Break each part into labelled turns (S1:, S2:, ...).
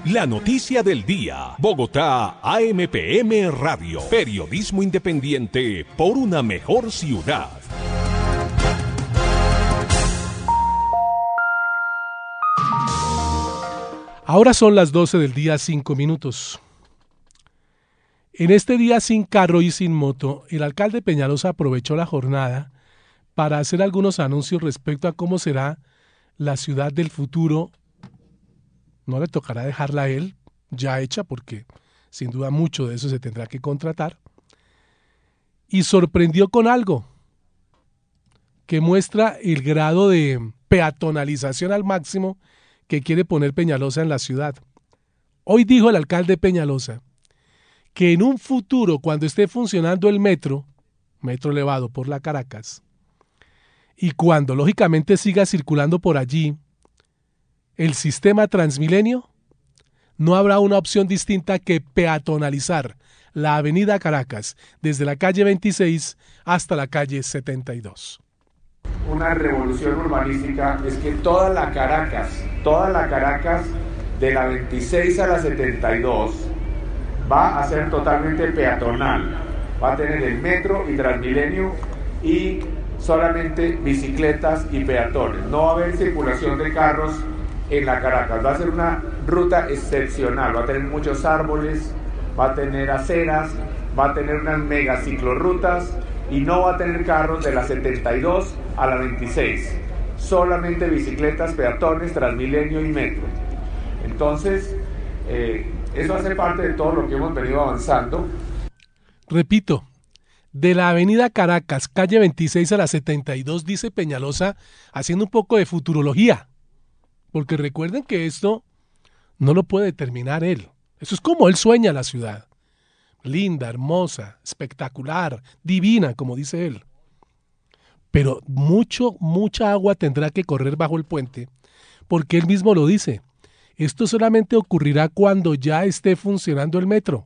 S1: La noticia del día. Bogotá, AMPM Radio. Periodismo independiente por una mejor ciudad.
S2: Ahora son las 12 del día, 5 minutos. En este día sin carro y sin moto, el alcalde Peñalosa aprovechó la jornada para hacer algunos anuncios respecto a cómo será la ciudad del futuro. No le tocará dejarla a él ya hecha, porque sin duda mucho de eso se tendrá que contratar. Y sorprendió con algo que muestra el grado de peatonalización al máximo que quiere poner Peñalosa en la ciudad. Hoy dijo el alcalde Peñalosa que en un futuro, cuando esté funcionando el metro elevado por la Caracas, y cuando lógicamente siga circulando por allí el sistema Transmilenio, no habrá una opción distinta que peatonalizar la avenida Caracas desde la calle 26 hasta la calle 72.
S3: Una revolución urbanística es que toda la Caracas de la 26 a la 72 va a ser totalmente peatonal. Va a tener el metro y Transmilenio y solamente bicicletas y peatones. No va a haber circulación de carros en la Caracas. Va a ser una ruta excepcional. Va a tener muchos árboles, va a tener aceras, va a tener unas mega ciclorrutas y no va a tener carros de la 72 a la 26. Solamente bicicletas, peatones, Transmilenio y metro. Entonces, eso hace parte de todo lo que hemos venido avanzando.
S2: Repito, de la avenida Caracas, calle 26 a la 72, dice Peñalosa, haciendo un poco de futurología. Porque recuerden que esto no lo puede determinar él. Eso es como él sueña la ciudad. Linda, hermosa, espectacular, divina, como dice él. Pero mucha agua tendrá que correr bajo el puente, porque él mismo lo dice. Esto solamente ocurrirá cuando ya esté funcionando el metro.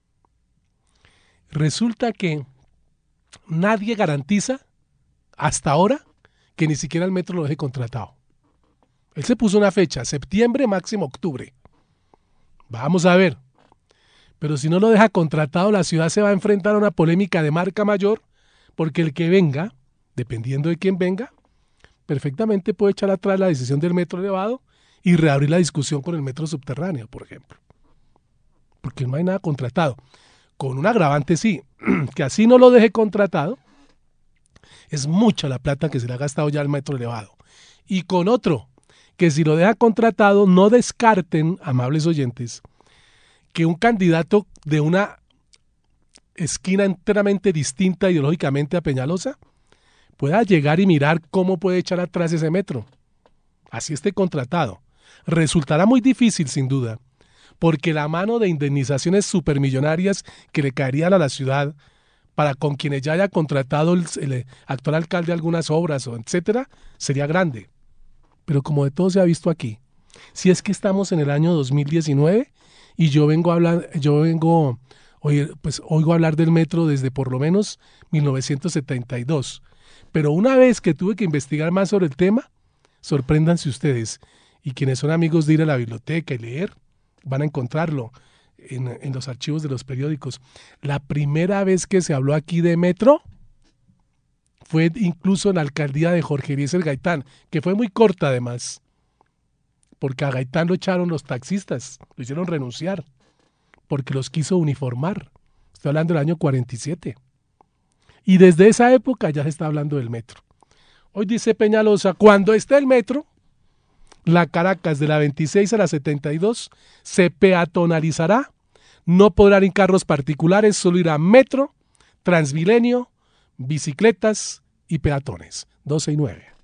S2: Resulta que nadie garantiza hasta ahora que ni siquiera el metro lo deje contratado. Él se puso una fecha, septiembre, máximo octubre. Vamos a ver. Pero si no lo deja contratado, la ciudad se va a enfrentar a una polémica de marca mayor, porque el que venga, dependiendo de quién venga, perfectamente puede echar atrás la decisión del metro elevado y reabrir la discusión con el metro subterráneo, por ejemplo. Porque no hay nada contratado. Con un agravante sí, que así no lo deje contratado, es mucha la plata que se le ha gastado ya al metro elevado. Y con otro, que si lo deja contratado, no descarten, amables oyentes, que un candidato de una esquina enteramente distinta ideológicamente a Peñalosa pueda llegar y mirar cómo puede echar atrás ese metro. Así esté contratado. Resultará muy difícil, sin duda, porque la mano de indemnizaciones supermillonarias que le caerían a la ciudad para con quienes ya haya contratado el actual alcalde algunas obras, o etcétera, sería grande. Pero como de todo se ha visto aquí, si es que estamos en el año 2019 y oigo hablar del metro desde por lo menos 1972. Pero una vez que tuve que investigar más sobre el tema, sorpréndanse ustedes, y quienes son amigos de ir a la biblioteca y leer, van a encontrarlo en los archivos de los periódicos. La primera vez que se habló aquí de metro fue incluso en la alcaldía de Jorge Eliezer Gaitán, que fue muy corta además, porque a Gaitán lo echaron los taxistas, lo hicieron renunciar, porque los quiso uniformar. Estoy hablando del año 47. Y desde esa época ya se está hablando del metro. Hoy dice Peñalosa, cuando esté el metro, la Caracas de la 26 a la 72 se peatonalizará, no podrán ir carros particulares, solo irá metro, Transmilenio, bicicletas y peatones. 12:09.